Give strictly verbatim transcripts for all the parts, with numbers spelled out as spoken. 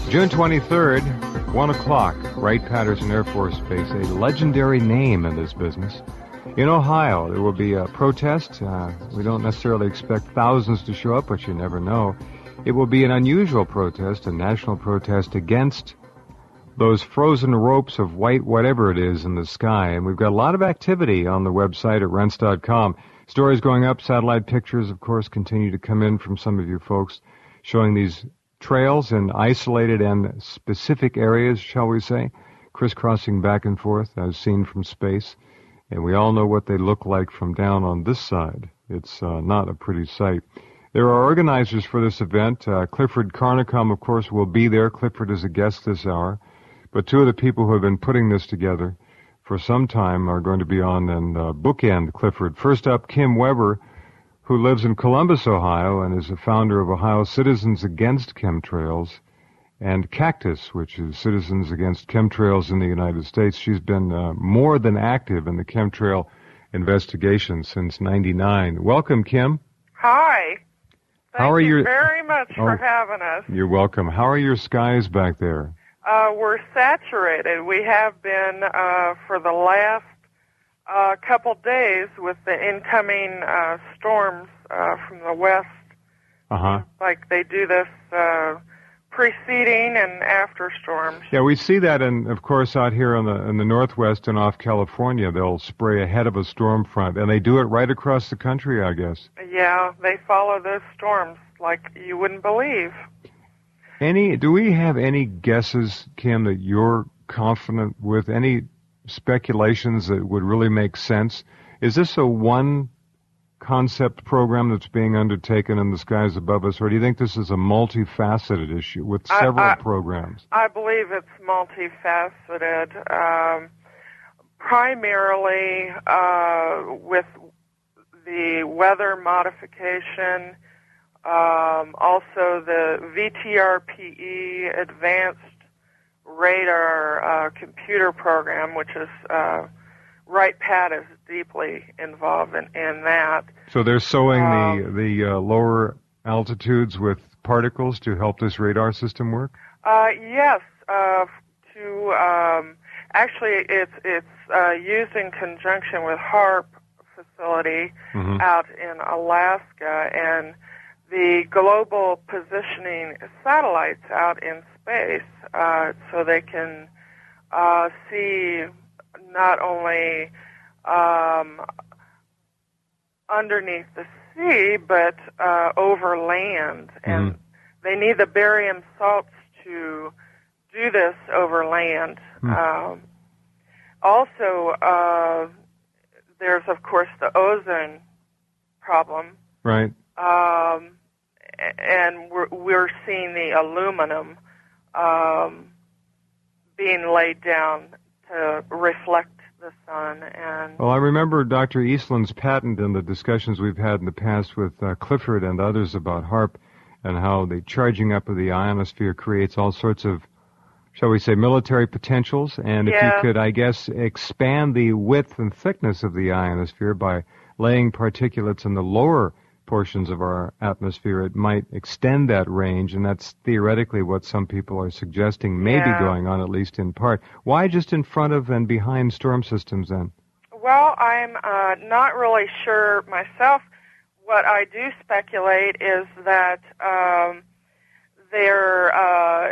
June twenty-third, one o'clock, Wright-Patterson Air Force Base, a legendary name in this business. In Ohio, there will be a protest. Uh, we don't necessarily expect thousands to show up, but you never know. It will be an unusual protest, a national protest against those frozen ropes of white whatever it is in the sky. And we've got a lot of activity on the website at rense dot com. Stories going up, satellite pictures, of course, continue to come in from some of you folks showing these trails in isolated and specific areas, shall we say, crisscrossing back and forth as seen from space. And we all know what they look like from down on this side. It's uh, not a pretty sight. There are organizers for this event. Uh, Clifford Carnicom, of course, will be there. Clifford is a guest this hour. But two of the people who have been putting this together for some time are going to be on and uh, bookend Clifford. First up, Kim Weber, who lives in Columbus, Ohio, and is the founder of Ohio Citizens Against Chemtrails, and Cactus, which is Citizens Against Chemtrails in the United States. She's been uh, more than active in the chemtrail investigation since ninety-nine. Welcome, Kim. Hi. Thank How are you your... very much oh, for having us. You're welcome. How are your skies back there? Uh, we're saturated. We have been uh, for the last uh, couple days with the incoming uh, storms uh, from the west. Uh-huh. Like they do this uh, preceding and after storms. Yeah, we see that, in, of course, out here in the in the northwest and off California. They'll spray ahead of a storm front, and they do it right across the country, I guess. Yeah, they follow those storms like you wouldn't believe. Any? Do we have any guesses, Kim, that you're confident with? Any speculations that would really make sense? Is this a one concept program that's being undertaken in the skies above us, or do you think this is a multifaceted issue with several I, I, programs? I believe it's multifaceted, um, primarily uh, with the weather modification, um, also the V T R P E, Advanced Radar uh, Computer Program, which is uh, Wright-Pat is deeply involved in, in that. So they're sowing um, the the uh, lower altitudes with particles to help this radar system work? Uh, yes. Uh, to um, actually, it's it's uh, used in conjunction with HAARP facility mm-hmm. out in Alaska, and the global positioning satellites out in space, uh, so they can uh, see not only um, underneath the sea, but uh, over land. And mm-hmm. they need the barium salts to do this over land. Mm-hmm. Um, also, uh, there's, of course, the ozone problem. Right. Um, and we're, we're seeing the aluminum um, being laid down to reflect the sun. And well, I remember Doctor Eastland's patent and the discussions we've had in the past with uh, Clifford and others about HAARP and how the charging up of the ionosphere creates all sorts of, shall we say, military potentials. And if yeah. you could, I guess, expand the width and thickness of the ionosphere by laying particulates in the lower portions of our atmosphere, it might extend that range, and that's theoretically what some people are suggesting may yeah. be going on, at least in part. Why just in front of and behind storm systems, then? Well, I'm uh, not really sure myself. What I do speculate is that um, they're uh,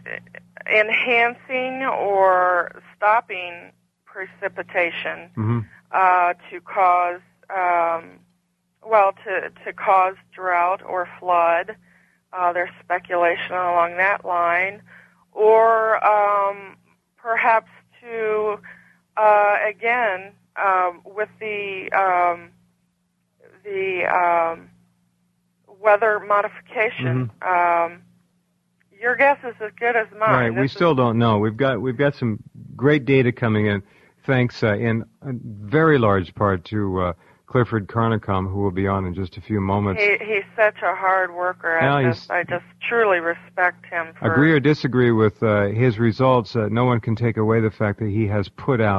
enhancing or stopping precipitation mm-hmm. uh, to cause um, Well, to, to cause drought or flood. Uh, there's speculation along that line. Or um, perhaps to, uh, again, um, with the um, the um, weather modification, mm-hmm. um, your guess is as good as mine. Right, This we still is... don't know. We've got we've got some great data coming in, thanks uh, in a very large part to uh, Clifford Carnicom, who will be on in just a few moments. He, he's such a hard worker. Now I just, I just truly respect him. For... Agree or disagree with uh, his results, uh, no one can take away the fact that he has put out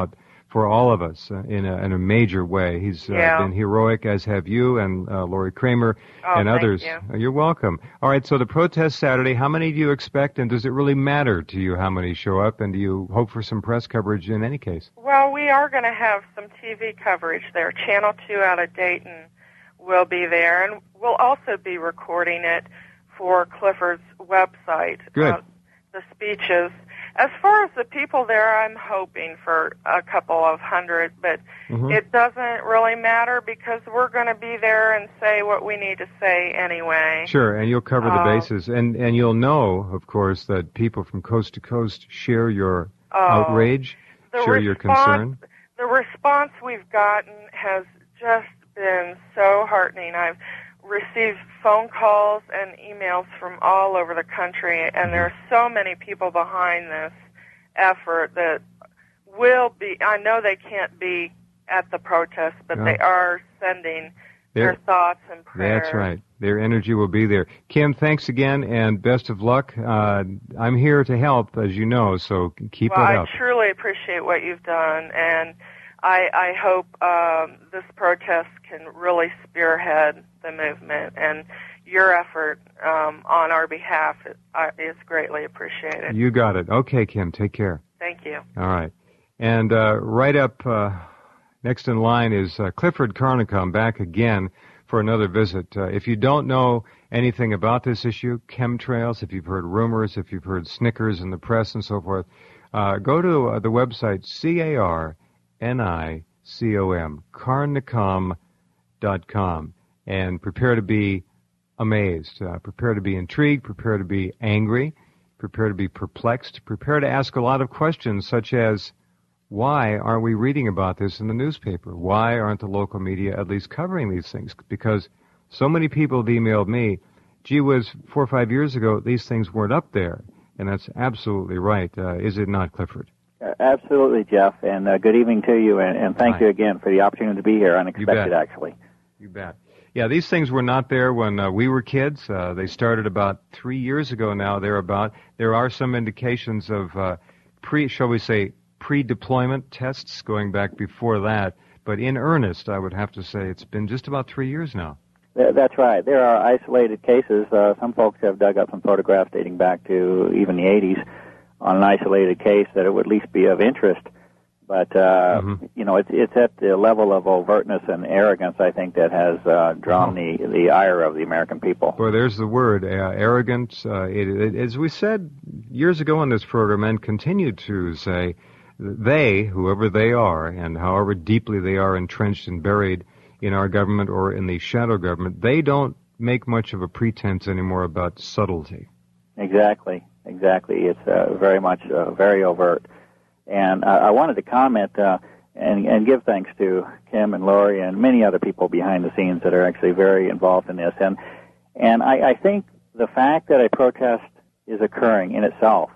for all of us uh, in, a, in a major way. He's uh, yeah. been heroic, as have you and uh, Lori Kramer oh, and thank others. You. Uh, you're welcome. All right, so the protest Saturday, how many do you expect, and does it really matter to you how many show up, and do you hope for some press coverage in any case? Well, we are going to have some T V coverage there. Channel two out of Dayton will be there, and we'll also be recording it for Clifford's website. Good. Uh, the speeches. As far as the people there, I'm hoping for a couple of hundred, but mm-hmm. it doesn't really matter because we're going to be there and say what we need to say anyway. Sure, and you'll cover the uh, bases. And, and you'll know, of course, that people from coast to coast share your uh, outrage, share response, your concern. The response we've gotten has just been so heartening. I've received phone calls and emails from all over the country, and mm-hmm. there are so many people behind this effort that will be, I know they can't be at the protest, but no. they are sending their, their thoughts and prayers. That's right. Their energy will be there. Kim, thanks again, and best of luck. Uh, I'm here to help, as you know, so keep well, it up. I truly appreciate what you've done, and I, I hope um, this protest can really spearhead the movement, and your effort um, on our behalf is, uh, is greatly appreciated. You got it. Okay, Kim, take care. Thank you. All right. And uh, right up uh, next in line is uh, Clifford Carnicom back again for another visit. Uh, if you don't know anything about this issue, chemtrails, if you've heard rumors, if you've heard snickers in the press and so forth, uh, go to uh, the website C A R N I C O M, carnicom dot com, and prepare to be amazed, uh, prepare to be intrigued, prepare to be angry, prepare to be perplexed, prepare to ask a lot of questions such as, why aren't we reading about this in the newspaper? Why aren't the local media at least covering these things? Because so many people have emailed me, gee whiz, four or five years ago, these things weren't up there. And that's absolutely right. Uh, is it not, Clifford? Uh, absolutely, Jeff, and uh, good evening to you, and, and thank Hi. you again for the opportunity to be here, unexpected, actually. You bet. Yeah, these things were not there when uh, we were kids. Uh, they started about three years ago now, thereabout. There are some indications of uh, pre, shall we say, pre-deployment tests going back before that, but in earnest, I would have to say it's been just about three years now. That's right. There are isolated cases. Uh, some folks have dug up some photographs dating back to even the eighties on an isolated case that it would at least be of interest. But, uh, mm-hmm. you know, it's, it's at the level of overtness and arrogance, I think, that has uh, drawn mm-hmm. the, the ire of the American people. Well, there's the word, uh, arrogant. Uh, it, it, as we said years ago on this program and continue to say, they, whoever they are, and however deeply they are entrenched and buried in our government or in the shadow government, they don't make much of a pretense anymore about subtlety. Exactly, exactly. It's uh, very much uh, very overt. And uh, I wanted to comment uh, and, and give thanks to Kim and Lori and many other people behind the scenes that are actually very involved in this. And and I, I think the fact that a protest is occurring in itself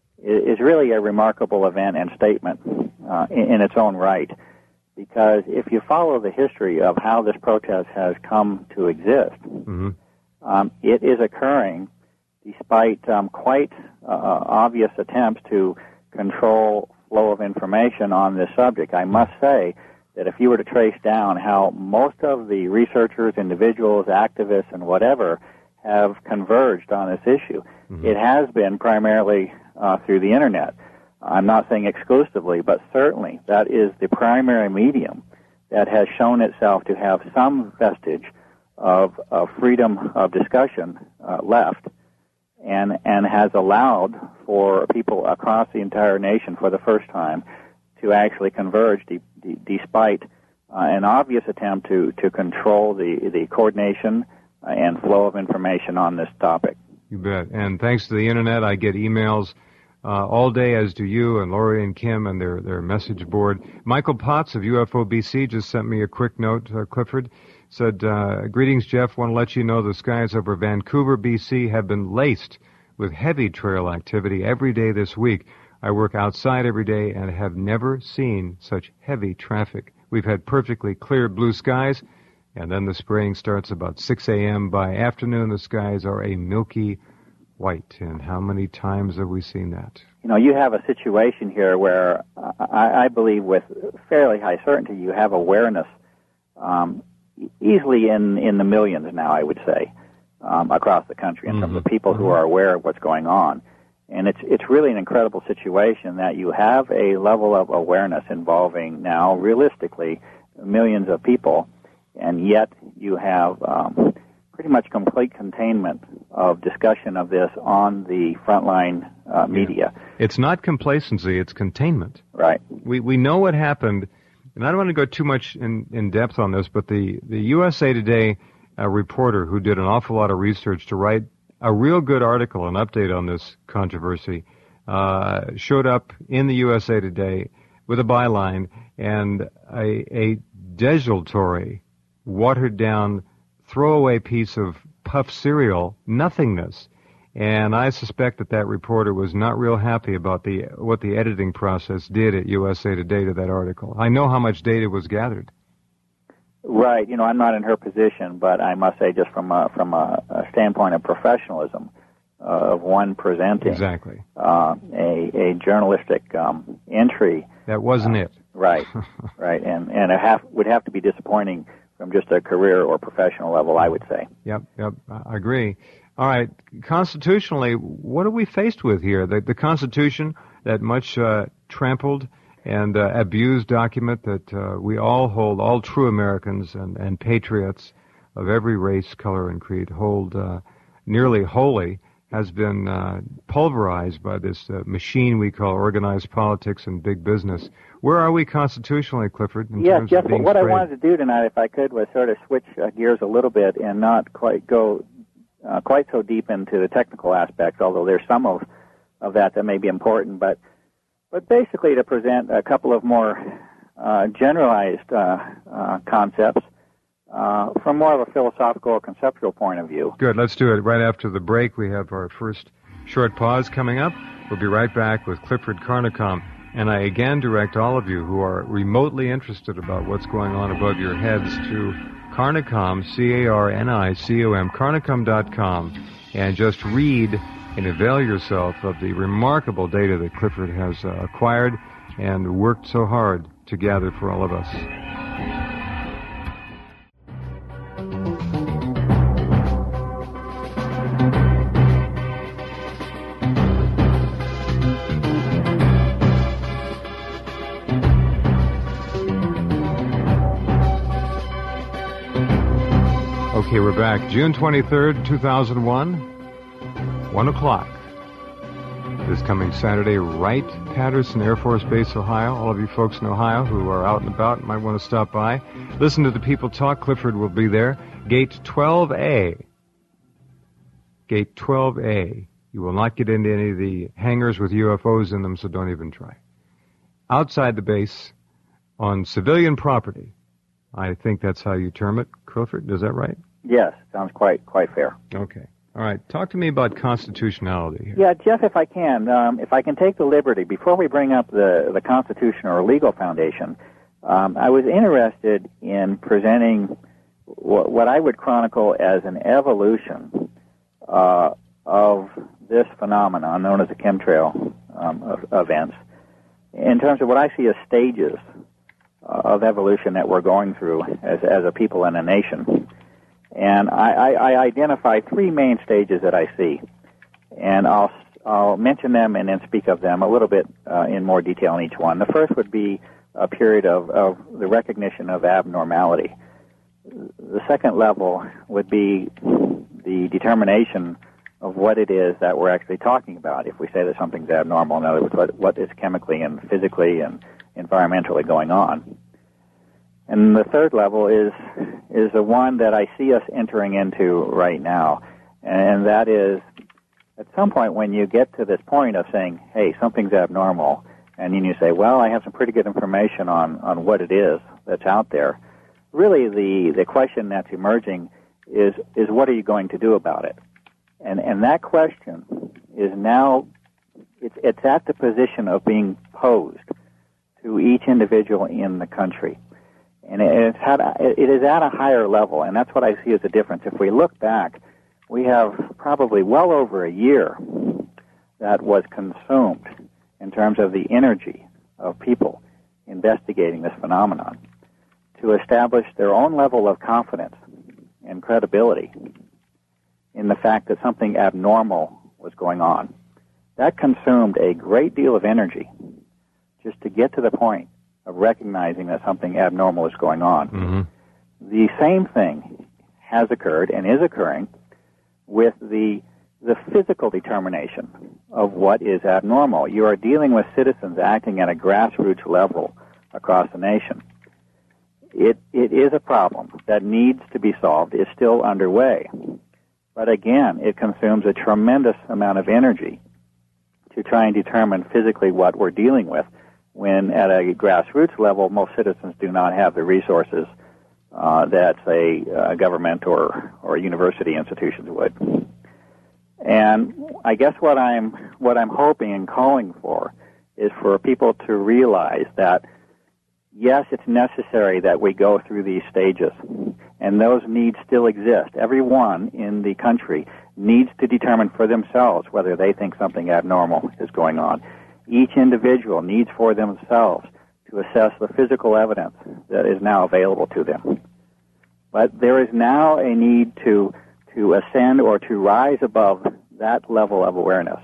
is really a remarkable event and statement uh, in, in its own right. Because if you follow the history of how this protest has come to exist, mm-hmm. um, it is occurring despite um, quite uh, obvious attempts to control flow of information on this subject. I must say that if you were to trace down how most of the researchers, individuals, activists, and whatever have converged on this issue, mm-hmm. it has been primarily uh, through the Internet. I'm not saying exclusively, but certainly that is the primary medium that has shown itself to have some vestige of, of freedom of discussion uh, left, and and has allowed for people across the entire nation for the first time to actually converge de- de- despite uh, an obvious attempt to, to control the, the coordination and flow of information on this topic. You bet. And thanks to the Internet, I get emails uh, all day, as do you and Lori and Kim and their, their message board. Michael Potts of U F O B C just sent me a quick note, uh, Clifford. Said, uh, greetings, Jeff. Want to let you know the skies over Vancouver, B C have been laced with heavy trail activity every day this week. I work outside every day and have never seen such heavy traffic. We've had perfectly clear blue skies, and then the spraying starts about six a.m. By afternoon, the skies are a milky white, and how many times have we seen that? You know, you have a situation here where uh, I, I believe with fairly high certainty you have awareness um, easily in, in the millions now, I would say, um, across the country in mm-hmm. terms of people mm-hmm. who are aware of what's going on. And it's it's really an incredible situation that you have a level of awareness involving now, realistically, millions of people, and yet you have um, pretty much complete containment of discussion of this on the frontline uh, media. Yeah. It's not complacency, it's containment. Right. We we know what happened, and I don't want to go too much in, in depth on this, but the, the U S A Today uh, reporter who did an awful lot of research to write a real good article, an update on this controversy, uh, showed up in the U S A Today with a byline and a, a desultory, watered-down, throwaway piece of puff cereal, nothingness. And I suspect that that reporter was not real happy about the what the editing process did at U S A Today to that article. I know how much data was gathered. Right. You know, I'm not in her position, but I must say, just from a, from a, a standpoint of professionalism, uh, of one presenting exactly uh, a, a journalistic um, entry. That wasn't uh, it. Right. Right. And and it have, would have to be disappointing from just a career or professional level, I would say. Yep. Yep. I agree. All right. Constitutionally, what are we faced with here? The, the Constitution, that much uh, trampled and uh, abused document that uh, we all hold, all true Americans and, and patriots of every race, color, and creed hold uh, nearly wholly, has been uh, pulverized by this uh, machine we call organized politics and big business. Where are we constitutionally, Clifford, in yeah, terms Jeff, of being what sprayed? I wanted to do tonight, if I could, was sort of switch uh, gears a little bit and not quite go uh, quite so deep into the technical aspects, although there's some of, of that that may be important, but But basically to present a couple of more uh, generalized uh, uh, concepts uh, from more of a philosophical or conceptual point of view. Good. Let's do it. Right after the break, we have our first short pause coming up. We'll be right back with Clifford Carnicom. And I again direct all of you who are remotely interested about what's going on above your heads to Carnicom, C A R N I C O M, carnicom dot com, and just read and avail yourself of the remarkable data that Clifford has uh, acquired and worked so hard to gather for all of us. Okay, we're back. June twenty-third, two thousand one. One o'clock this coming Saturday, Wright-Patterson Air Force Base, Ohio. All of you folks in Ohio who are out and about might want to stop by. Listen to the people talk. Clifford will be there. Gate twelve A. Gate twelve A. You will not get into any of the hangars with U F Os in them, so don't even try. Outside the base, on civilian property. I think that's how you term it, Clifford. Is that right? Yes, sounds quite quite fair. Okay. All right, talk to me about constitutionality here. Yeah, Jeff, if I can, um, if I can take the liberty, before we bring up the, the Constitution or legal foundation, um, I was interested in presenting what, what I would chronicle as an evolution uh, of this phenomenon known as the chemtrail um, of, events, in terms of what I see as stages uh, of evolution that we're going through as, as a people and a nation. And I, I, I identify three main stages that I see, and I'll I'll mention them and then speak of them a little bit uh, in more detail in each one. The first would be a period of, of the recognition of abnormality. The second level would be the determination of what it is that we're actually talking about. If we say that something's abnormal, in other words, what, what is chemically and physically and environmentally going on. And the third level is is the one that I see us entering into right now, and that is at some point when you get to this point of saying, hey, something's abnormal, and then you say, well, I have some pretty good information on, on what it is that's out there. Really, the, the question that's emerging is, is what are you going to do about it? And and that question is now, it's, it's at the position of being posed to each individual in the country. And it's had a, it is at a higher level, and that's what I see as a difference. If we look back, we have probably well over a year that was consumed in terms of the energy of people investigating this phenomenon to establish their own level of confidence and credibility in the fact that something abnormal was going on. That consumed a great deal of energy just to get to the point of recognizing that something abnormal is going on. Mm-hmm. The same thing has occurred and is occurring with the the physical determination of what is abnormal. You are dealing with citizens acting at a grassroots level across the nation. It it is a problem that needs to be solved. It's still underway. But again, it consumes a tremendous amount of energy to try and determine physically what we're dealing with, when at a grassroots level, most citizens do not have the resources uh, that, say, a government or, or university institutions would. And I guess what I'm what I'm hoping and calling for is for people to realize that, yes, it's necessary that we go through these stages, and those needs still exist. Everyone in the country needs to determine for themselves whether they think something abnormal is going on. Each individual needs for themselves to assess the physical evidence that is now available to them. But there is now a need to to ascend or to rise above that level of awareness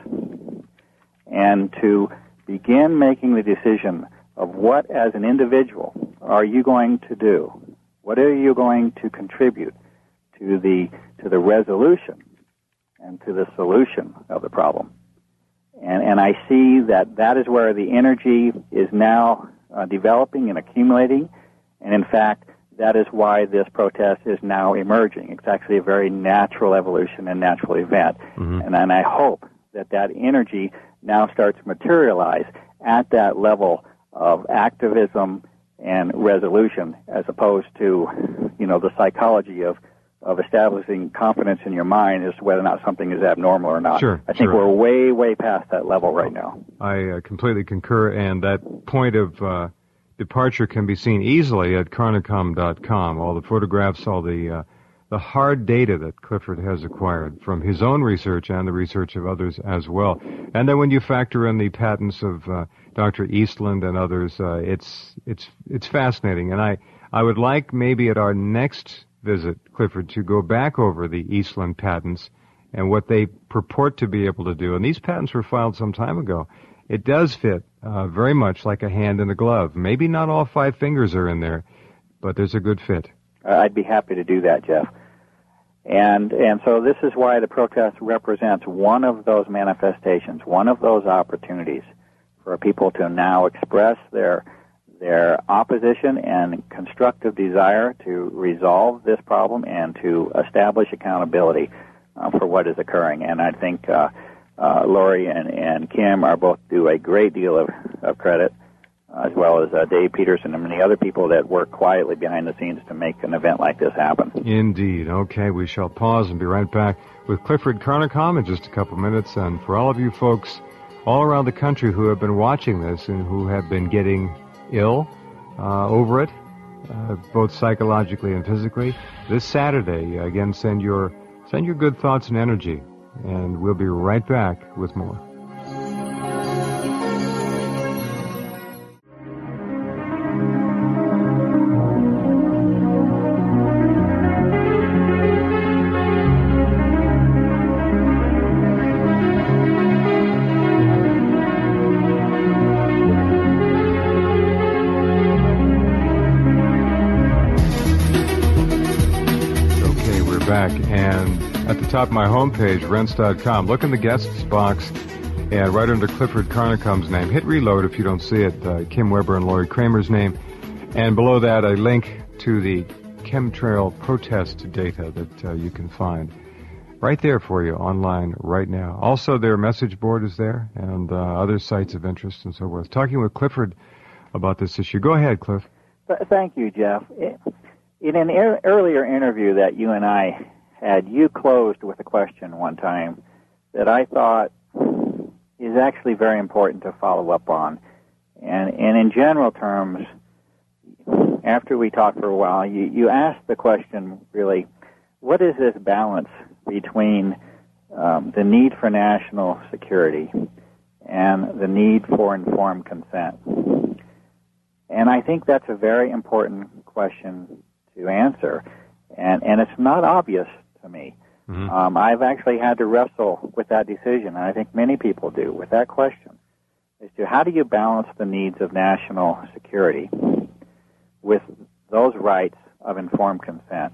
and to begin making the decision of what, as an individual, are you going to do? What are you going to contribute to the to the resolution and to the solution of the problem? And, and I see that that is where the energy is now uh, developing and accumulating. And in fact, that is why this protest is now emerging. It's actually a very natural evolution and natural event. Mm-hmm. And, and I hope that that energy now starts to materialize at that level of activism and resolution, as opposed to, you know, the psychology of of establishing confidence in your mind as to whether or not something is abnormal or not. Sure, I think sure. we're way, way past that level right now. I uh, completely concur, and that point of uh, departure can be seen easily at Carnicom dot com. All the photographs, all the uh, the hard data that Clifford has acquired from his own research and the research of others as well. And then when you factor in the patents of uh, Doctor Eastland and others, uh, it's it's it's fascinating. And I, I would like maybe at our next visit, Clifford, to go back over the Eastland patents and what they purport to be able to do. And these patents were filed some time ago. It does fit uh, very much like a hand in a glove. Maybe not all five fingers are in there, but there's a good fit. Uh, I'd be happy to do that, Jeff. And and so this is why the protest represents one of those manifestations, one of those opportunities for people to now express their their opposition and constructive desire to resolve this problem and to establish accountability uh, for what is occurring. And I think uh, uh, Lori and, and Kim are both due a great deal of, of credit, uh, as well as uh, Dave Peterson and many other people that work quietly behind the scenes to make an event like this happen. Indeed. Okay, we shall pause and be right back with Clifford Carnicom in just a couple minutes. And for all of you folks all around the country who have been watching this and who have been getting ill uh, over it, uh, both psychologically and physically, this Saturday, again, send your send your good thoughts and energy, and we'll be right back with more. Top of my homepage, rense dot com. Look in the guests box, and right under Clifford Carnicom's name, hit reload if you don't see it, uh, Kim Weber and Lori Kramer's name, and below that a link to the chemtrail protest data that uh, you can find right there for you online right now. Also, their message board is there, and uh, other sites of interest and so forth. Talking with Clifford about this issue. Go ahead, Cliff. Thank you, Jeff. In an er- earlier interview that you and I had, you closed with a question one time that I thought is actually very important to follow up on. And, and in general terms, after we talked for a while, you, you asked the question, really, what is this balance between um, the need for national security and the need for informed consent. And I think that's a very important question to answer, and, and it's not obvious to me. Mm-hmm. Um, I've actually had to wrestle with that decision, and I think many people do, with that question, as to how do you balance the needs of national security with those rights of informed consent.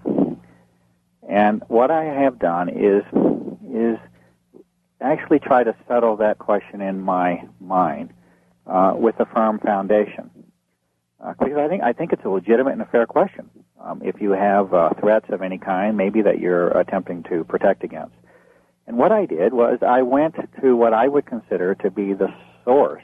And what I have done is is actually try to settle that question in my mind uh, with a firm foundation. Uh, because I think I think it's a legitimate and a fair question. Um, if you have uh, threats of any kind, maybe that you're attempting to protect against. And what I did was I went to what I would consider to be the source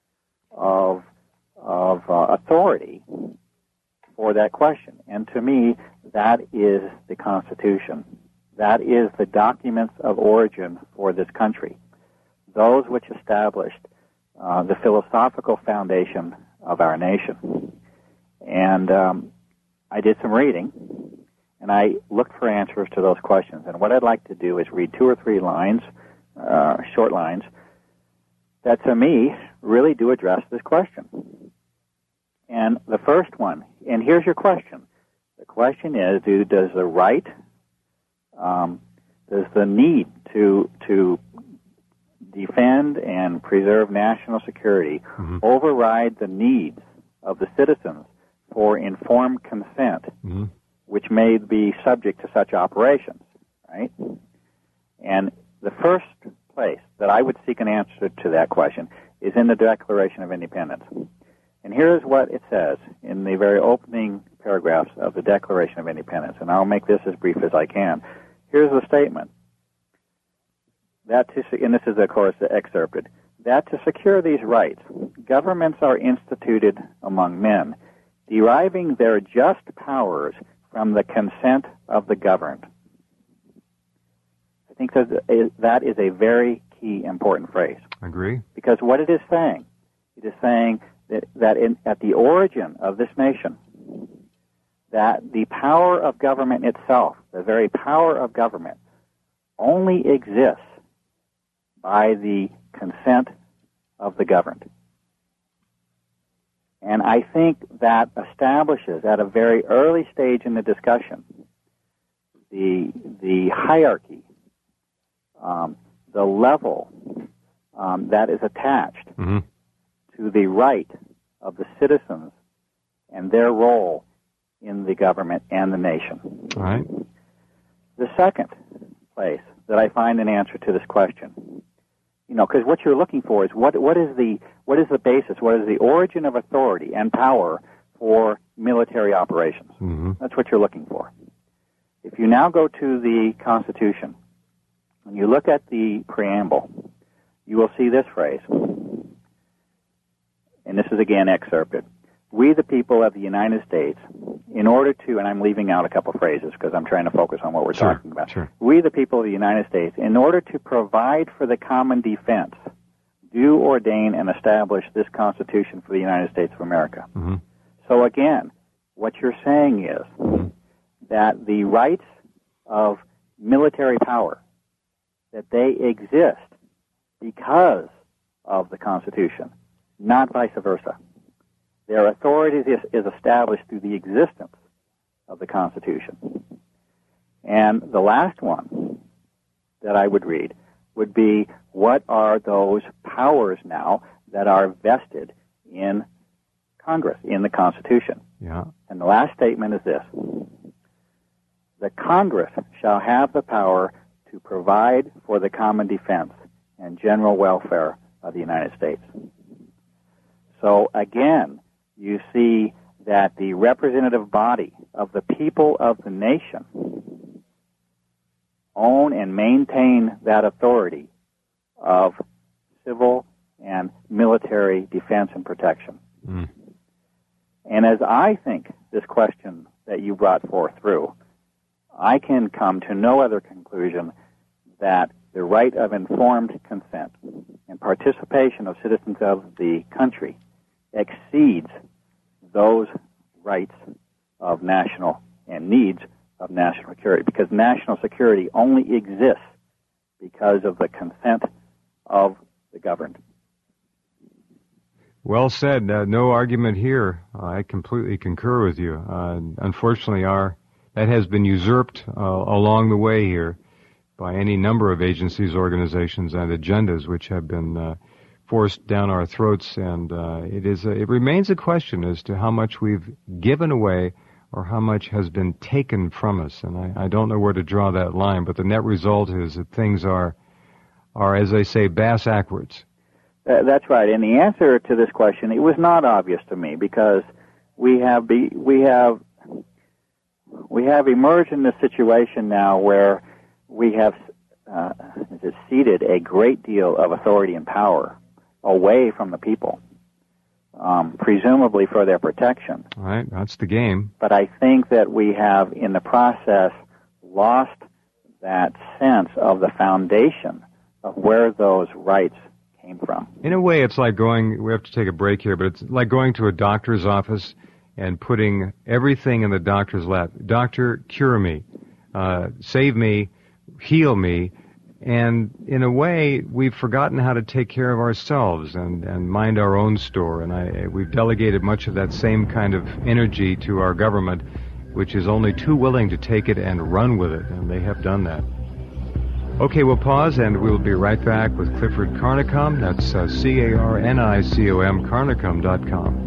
of of uh, authority for that question. And to me, that is the Constitution. That is the documents of origin for this country, those which established uh, the philosophical foundation of our nation. And um, I did some reading, and I looked for answers to those questions. And what I'd like to do is read two or three lines, uh, short lines, that to me really do address this question. And the first one, and here's your question. The question is, do, does the right, um, does the need to to defend and preserve national security mm-hmm. override the needs of the citizens for informed consent, mm-hmm. which may be subject to such operations, right? And the first place that I would seek an answer to that question is in the Declaration of Independence. And here's what it says in the very opening paragraphs of the Declaration of Independence, and I'll make this as brief as I can. Here's the statement. That to, and this is, of course, excerpted, that to secure these rights, governments are instituted among men, deriving their just powers from the consent of the governed. I think that that is a very key, important phrase. Agree. Because what it is saying, it is saying that, that in, at the origin of this nation, that the power of government itself, the very power of government, only exists by the consent of the governed. And I think that establishes at a very early stage in the discussion the the hierarchy, um, the level um, that is attached mm-hmm. to the right of the citizens and their role in the government and the nation. All right. The second place that I find an answer to this question, you know, because what you're looking for is what what is the what is the basis, what is the origin of authority and power for military operations? Mm-hmm. That's what you're looking for. If you now go to the Constitution and you look at the preamble, you will see this phrase, and this is again excerpted. We, the people of the United States, in order to, and I'm leaving out a couple phrases because I'm trying to focus on what we're sure, talking about. Sure. We, the people of the United States, in order to provide for the common defense, do ordain and establish this Constitution for the United States of America. Mm-hmm. So again, what you're saying is mm-hmm. that the rights of military power, that they exist because of the Constitution, not vice versa. Their authority is, is established through the existence of the Constitution. And the last one that I would read would be, what are those powers now that are vested in Congress, in the Constitution? Yeah. And the last statement is this. The Congress shall have the power to provide for the common defense and general welfare of the United States. So again, you see that the representative body of the people of the nation own and maintain that authority of civil and military defense and protection. Mm. And as I think this question that you brought forth through, I can come to no other conclusion that the right of informed consent and participation of citizens of the country exceeds those rights of national and needs of national security, because national security only exists because of the consent of the governed. Well said. Uh, no argument here. Uh, I completely concur with you. Uh, unfortunately, our that has been usurped uh, along the way here by any number of agencies, organizations, and agendas which have been uh, forced down our throats. And uh, it is a, it remains a question as to how much we've given away or how much has been taken from us. And I, I don't know where to draw that line, but the net result is that things are, are as they say, bass-ackwards. Uh, that's right. And the answer to this question, it was not obvious to me, because we have be, we have we have emerged in this situation now where we have uh, ceded a great deal of authority and power away from the people, um, presumably for their protection. All right, that's the game. But I think that we have, in the process, lost that sense of the foundation of where those rights came from. In a way, it's like going, we have to take a break here, but it's like going to a doctor's office and putting everything in the doctor's lap. Doctor, cure me, uh, save me, heal me. And in a way, we've forgotten how to take care of ourselves and, and mind our own store. And I, we've delegated much of that same kind of energy to our government, which is only too willing to take it and run with it. And they have done that. Okay, we'll pause, and we'll be right back with Clifford Carnicom. That's uh, C A R N I C O M, Carnicom dot com.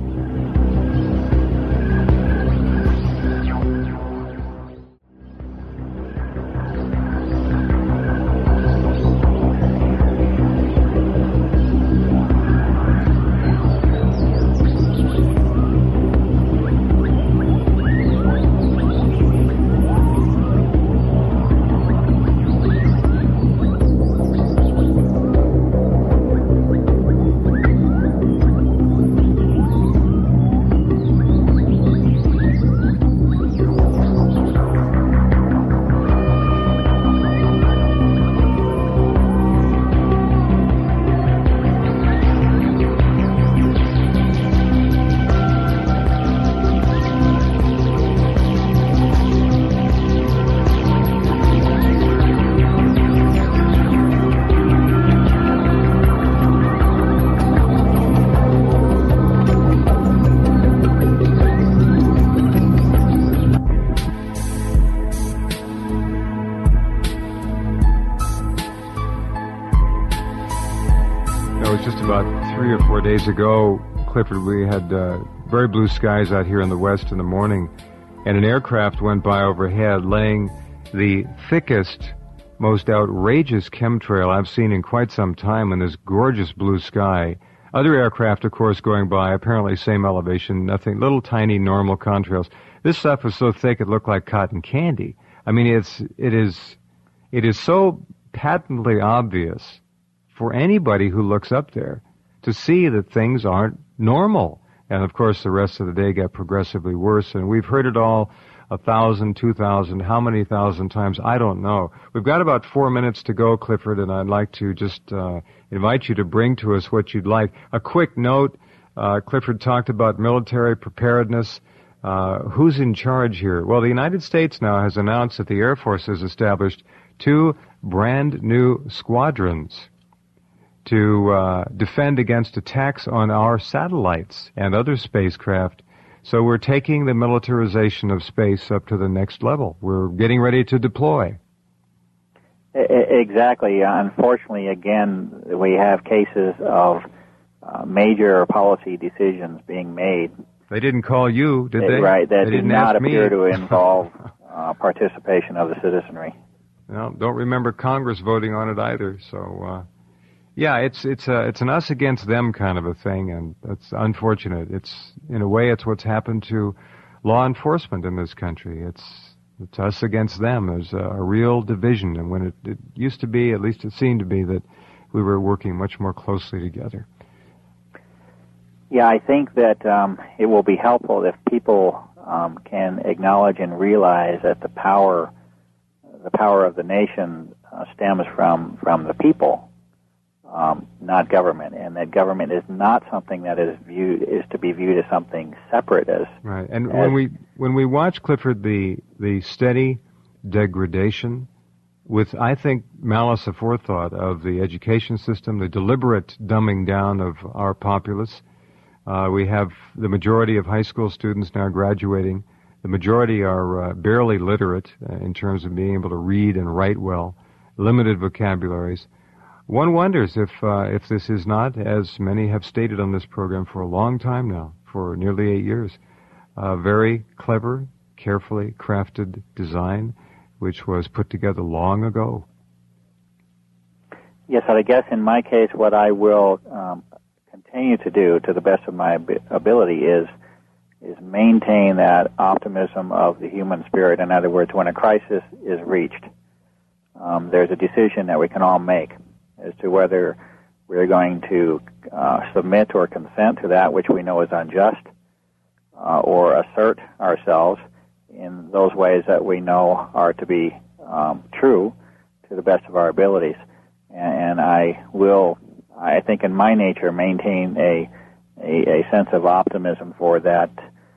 Days ago, Clifford, we had uh, very blue skies out here in the west in the morning, and an aircraft went by overhead laying the thickest, most outrageous chemtrail I've seen in quite some time in this gorgeous blue sky. Other aircraft, of course, going by, apparently same elevation, nothing, little tiny normal contrails. This stuff was so thick it looked like cotton candy. I mean, it's, it is, it is so patently obvious for anybody who looks up there to see that things aren't normal. And, of course, the rest of the day got progressively worse. And we've heard it all a thousand, two thousand, how many thousand times, I don't know. We've got about four minutes to go, Clifford, and I'd like to just uh, invite you to bring to us what you'd like. A quick note, uh, Clifford talked about military preparedness. Uh, who's in charge here? Well, the United States now has announced that the Air Force has established two brand new squadrons to uh, defend against attacks on our satellites and other spacecraft. So we're taking the militarization of space up to the next level. We're getting ready to deploy. Exactly. Unfortunately, again, we have cases of uh, major policy decisions being made. They didn't call you, did they? Right. That they did didn't not ask appear me. to involve uh, participation of the citizenry. No, don't remember Congress voting on it either. So, uh, yeah, it's it's a it's an us against them kind of a thing, and that's unfortunate. It's in a way, it's what's happened to law enforcement in this country. It's it's us against them. There's a, a real division, and when it, it used to be, at least it seemed to be, that we were working much more closely together. Yeah, I think that um, it will be helpful if people um, can acknowledge and realize that the power, the power of the nation uh, stems from from the people. um, not government, and that government is not something that is viewed is to be viewed as something separate. As right, and as, when we when we watch, Clifford, the the steady degradation, with, I think, malice aforethought of the education system, the deliberate dumbing down of our populace. Uh, we have the majority of high school students now graduating. The majority are uh, barely literate uh, in terms of being able to read and write well, limited vocabularies. One wonders if uh, if this is not, as many have stated on this program for a long time now, for nearly eight years, a very clever, carefully crafted design which was put together long ago. Yes, I guess in my case what I will um, continue to do to the best of my ability is is maintain that optimism of the human spirit. In other words, when a crisis is reached, um, there's a decision that we can all make as to whether we're going to uh, submit or consent to that which we know is unjust, uh, or assert ourselves in those ways that we know are to be um, true to the best of our abilities. And I will, I think in my nature, maintain a a, a sense of optimism for that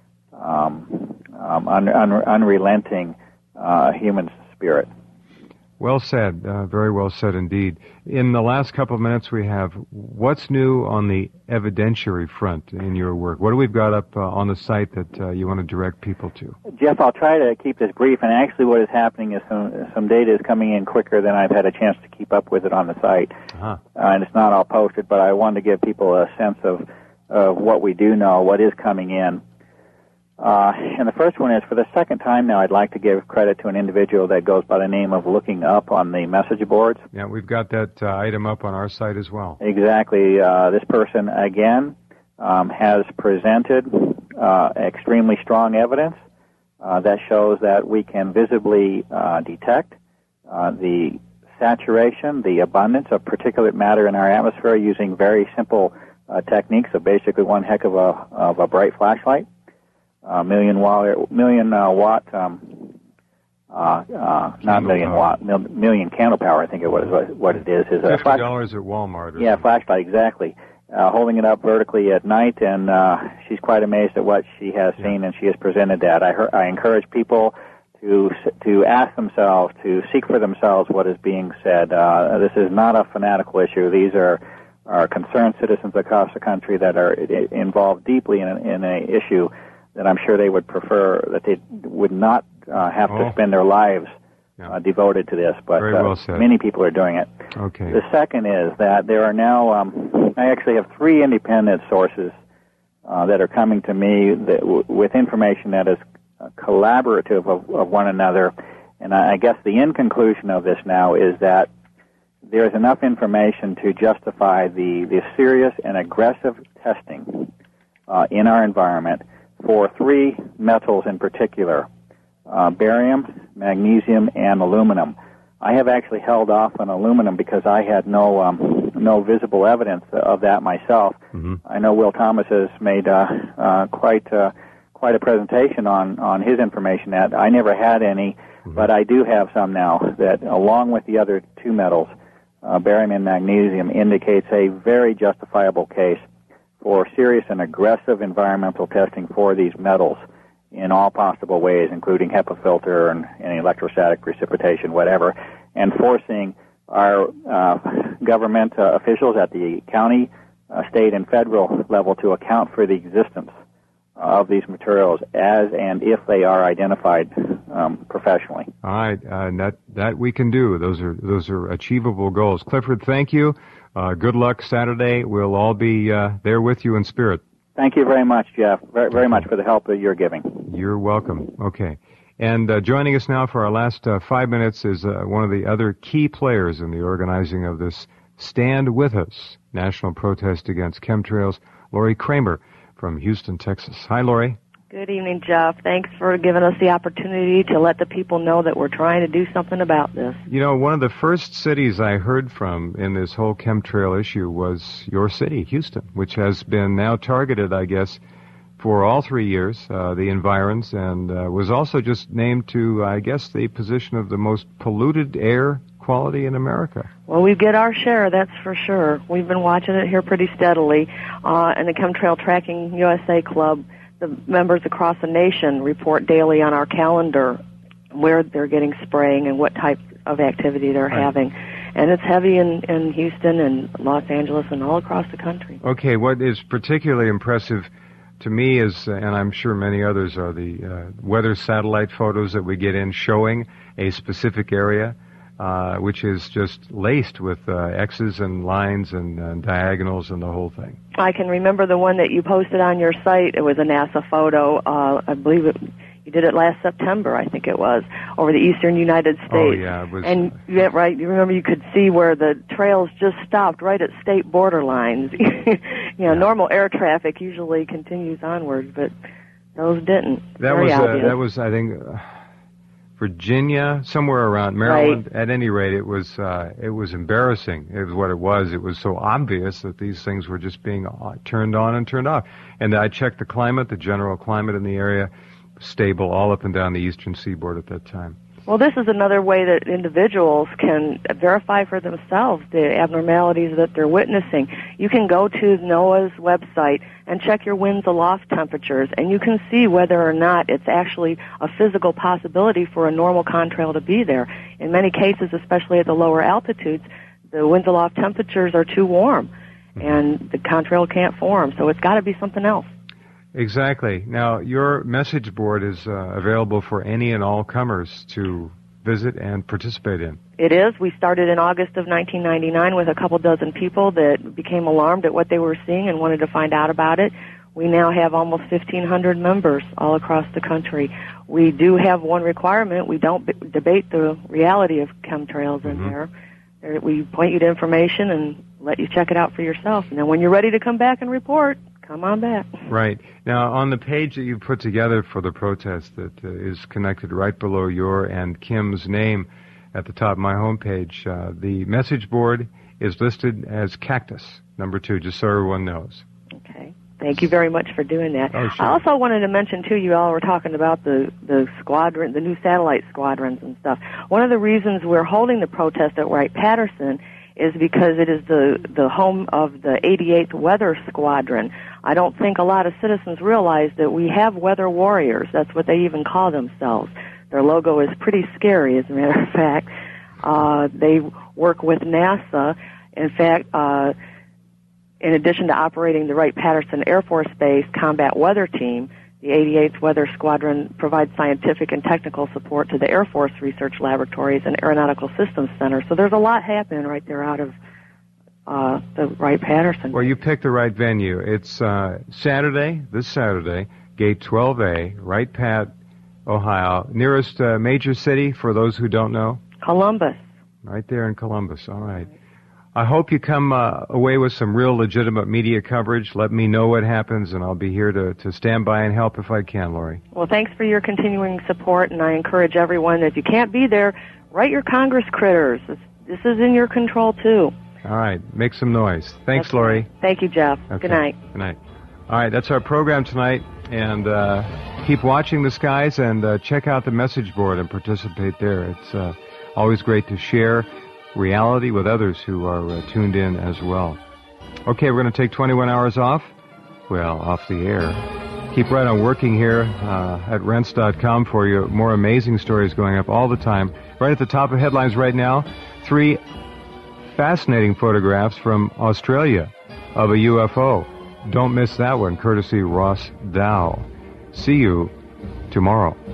um, um, un, un, unrelenting uh, human spirit. Well said. Uh, very well said indeed. In the last couple of minutes we have, what's new on the evidentiary front in your work? What do we've got up uh, on the site that uh, you want to direct people to? Jeff, I'll try to keep this brief, and actually what is happening is some, some data is coming in quicker than I've had a chance to keep up with it on the site. Uh-huh. Uh, and it's not all posted, but I wanted to give people a sense of, of what we do know, what is coming in. Uh, and the first one is, for the second time now, I'd like to give credit to an individual that goes by the name of Looking Up on the message boards. Yeah, we've got that uh, item up on our site as well. Exactly. Uh, this person, again, um, has presented uh, extremely strong evidence uh, that shows that we can visibly uh, detect uh, the saturation, the abundance of particulate matter in our atmosphere using very simple uh, techniques of basically one heck of a, of a bright flashlight. A uh, million watt, million uh, watt, um, uh, uh, not million power. watt, mil, million candle power. I think it was what, what it is. Is a fifty dollars at Walmart. Or yeah, something. Flashlight, exactly. Uh, holding it up vertically at night, and uh, she's quite amazed at what she has yeah. seen, and she has presented that. I, I encourage people to to ask themselves, to seek for themselves what is being said. Uh, this is not a fanatical issue. These are are concerned citizens across the country that are involved deeply in, in an issue that I'm sure they would prefer, that they would not uh, have oh. to spend their lives yeah. uh, devoted to this, but Very well said. uh, many people are doing it. Okay. The second is that there are now, um, I actually have three independent sources uh, that are coming to me that w- with information that is uh, collaborative of, of one another, and I, I guess the end conclusion of this now is that there is enough information to justify the, the serious and aggressive testing uh, in our environment for three metals in particular, uh, barium, magnesium, and aluminum. I have actually held off on aluminum because I had no um, no visible evidence of that myself. Mm-hmm. I know Will Thomas has made uh, uh, quite uh, quite a presentation on, on his information that I never had any, mm-hmm. but I do have some now that, along with the other two metals, uh, barium and magnesium, indicates a very justifiable case for serious and aggressive environmental testing for these metals in all possible ways, including HEPA filter and, and electrostatic precipitation, whatever, and forcing our uh, government uh, officials at the county, uh, state, and federal level to account for the existence of these materials as and if they are identified um, professionally. All right, uh, that that we can do. Those are those are achievable goals. Clifford, thank you. Uh, good luck Saturday. We'll all be uh, there with you in spirit. Thank you very much, Jeff. Very, very much for the help that you're giving. You're welcome. Okay. And uh, joining us now for our last uh, five minutes is uh, one of the other key players in the organizing of this Stand With Us national protest against chemtrails, Lori Kramer from Houston, Texas. Hi, Lori. Good evening, Jeff. Thanks for giving us the opportunity to let the people know that we're trying to do something about this. You know, one of the first cities I heard from in this whole chemtrail issue was your city, Houston, which has been now targeted, I guess, for all three years, uh, the environs, and uh, was also just named to, I guess, the position of the most polluted air, quality in America. Well, we get our share, that's for sure. We've been watching it here pretty steadily. Uh, and the Chemtrail Tracking U S A Club, the members across the nation report daily on our calendar where they're getting spraying and what type of activity they're right. having. And it's heavy in, in Houston and Los Angeles and all across the country. Okay, what is particularly impressive to me is, uh, and I'm sure many others, are the uh, weather satellite photos that we get in showing a specific area, uh, which is just laced with uh, X's and lines and uh, diagonals and the whole thing. I can remember the one that you posted on your site. It was a NASA photo. Uh, I believe it, you did it last September, I think it was, over the eastern United States. Oh, yeah. It was, and, yeah, right, you remember you could see where the trails just stopped right at state border lines. you know, yeah. Normal air traffic usually continues onward, but those didn't. That Very was, obvious. uh, that was, I think, uh, Virginia, somewhere around Maryland. Right. At any rate, it was uh, it was embarrassing. It was what it was. It was so obvious that these things were just being turned on and turned off. And I checked the climate, the general climate in the area, stable all up and down the eastern seaboard at that time. Well, this is another way that individuals can verify for themselves the abnormalities that they're witnessing. You can go to NOAA's website and check your winds aloft temperatures, and you can see whether or not it's actually a physical possibility for a normal contrail to be there. In many cases, especially at the lower altitudes, the winds aloft temperatures are too warm, and the contrail can't form, so it's got to be something else. Exactly. Now, your message board is uh, available for any and all comers to visit and participate in. It is. We started in August of nineteen ninety-nine with a couple dozen people that became alarmed at what they were seeing and wanted to find out about it. We now have almost fifteen hundred members all across the country. We do have one requirement. We don't b- debate the reality of chemtrails in mm-hmm. there. there. We point you to information and let you check it out for yourself. And then when you're ready to come back and report, come on back. Right. Now, on the page that you put together for the protest that uh, is connected right below your and Kim's name at the top of my homepage, uh, the message board is listed as Cactus, number two, just so everyone knows. Okay. Thank you very much for doing that. Oh, sure. I also wanted to mention, too, you all were talking about the, the squadron, the new satellite squadrons and stuff. One of the reasons we're holding the protest at Wright-Patterson is because it is the, the home of the eighty-eighth Weather Squadron. I don't think a lot of citizens realize that we have weather warriors. That's what they even call themselves. Their logo is pretty scary, as a matter of fact. Uh, they work with NASA. In fact, uh, in addition to operating the Wright-Patterson Air Force Base Combat Weather Team, the eighty-eighth Weather Squadron provides scientific and technical support to the Air Force Research Laboratories and Aeronautical Systems Center. So there's a lot happening right there out of uh, the Wright-Patterson. Well, you picked the right venue. It's uh, Saturday, this Saturday, Gate twelve A, Wright-Pat, Ohio. Nearest uh, major city, for those who don't know? Columbus. Right there in Columbus. All right. I hope you come uh, away with some real legitimate media coverage. Let me know what happens, and I'll be here to, to stand by and help if I can, Lori. Well, thanks for your continuing support, and I encourage everyone, if you can't be there, write your Congress critters. This, this is in your control, too. All right. Make some noise. Thanks, That's Lori. Right. Thank you, Jeff. Okay. Good night. Good night. All right. That's our program tonight, and uh, keep watching the skies and uh, check out the message board and participate there. It's uh, always great to share reality with others who are uh, tuned in as well. Okay, we're going to take twenty-one hours off. Well, off the air. Keep right on working here uh, at rense dot com for you. More amazing stories going up all the time. Right at the top of headlines right now, three fascinating photographs from Australia of a U F O. Don't miss that one, courtesy Ross Dow. See you tomorrow.